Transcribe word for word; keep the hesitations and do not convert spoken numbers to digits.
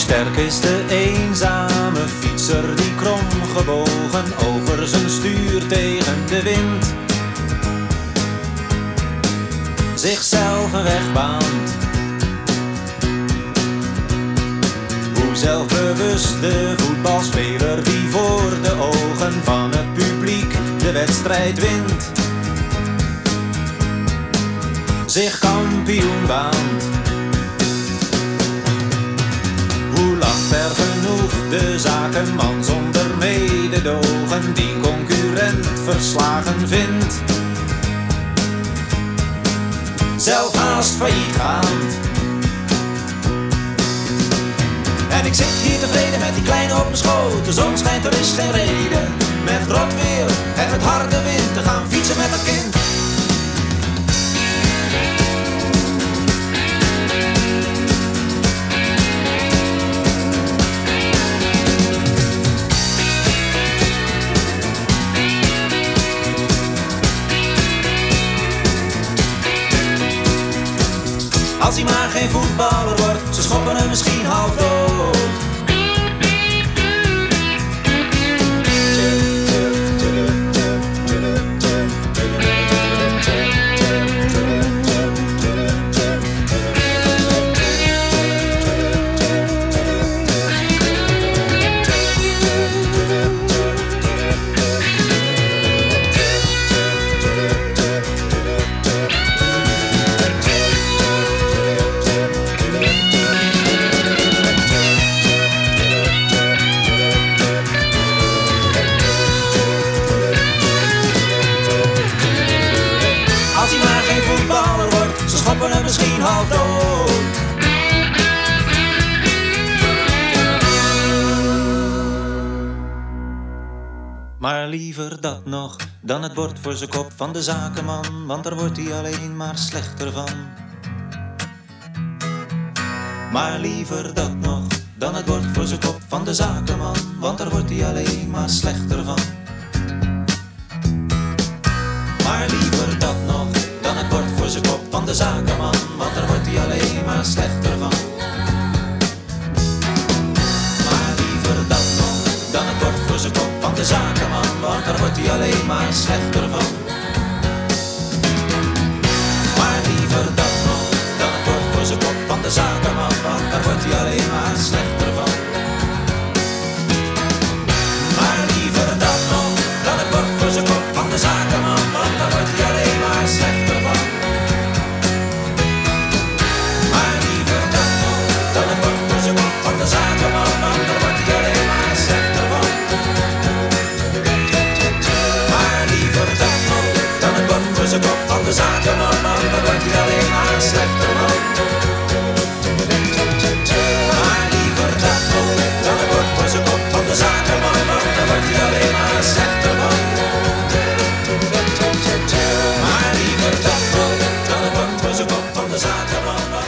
Sterk is de eenzame fietser die kromgebogen over zijn stuur tegen de wind zichzelf een weg baant. Hoe zelfbewust de voetbalspeler die voor de ogen van het publiek de wedstrijd wint, zich kampioen baant. Hoe lacht ver genoeg de zakenman zonder mededogen die concurrent verslagen vindt, zelf haast failliet gaand. En ik zit hier tevreden met die kleine op mijn schoot. De zon schijnt, er is geen reden met rot weer en met harde wind te gaan fietsen met een kind. Als hij maar geen voetballer wordt, ze schoppen hem misschien half dood. Ze schoppen hem misschien half dood. Maar liever dat nog dan het bord voor zijn kop van de zakenman, want daar wordt hij alleen maar slechter van. Maar liever dat nog dan het bord voor zijn kop van de zakenman, want daar wordt hij alleen maar slechter van. Maar liever dat nog dan het bord voor zijn kop van de zakenman, want daar wordt hij alleen maar slechter van. Maar liever dat nog dan het bord voor zijn kop van de zakenman, want daar wordt hij alleen maar slechter van. Maar liever dat nog dan het bord voor zijn kop van de zakenman, want daar wordt hij alleen maar slechter van. Maar liever dat nog dan het bord voor zijn kop van de zakenman, want daar wordt hij alleen maar slechter van. Maar liever dat nog dan het bord voor zijn kop van de zakenman, want daar wordt hij alleen maar slechter van. Maar liever dat nog dan het bord voor zijn kop van de zakenman, want daar wordt hij alleen maar slechter van. Maar liever dat nog dan het bord voor zijn kop van de zakenman, want daar wordt hij alleen maar slechter van. Maar liever dat nog dan het bord voor zijn kop van de zakenman.